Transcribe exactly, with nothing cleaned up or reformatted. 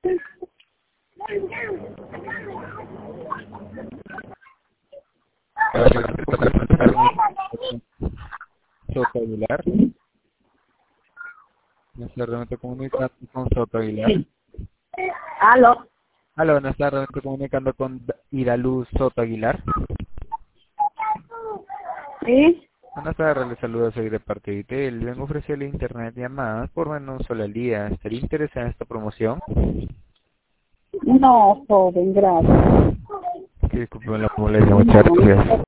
Soto Aguilar. Nos está realmente comunicando con Soto Aguilar. ¿Aló? Aló, nos está realmente comunicando con Iraluz Soto Aguilar. ¿Sí? Buenas tardes, les saludo, soy de parte de Itel. Vengo a ofrecerle internet llamadas por menos solo al día. ¿Estaría interesada en esta promoción? No, joven, gracias. Sí, disculpen la molestia, muchas gracias.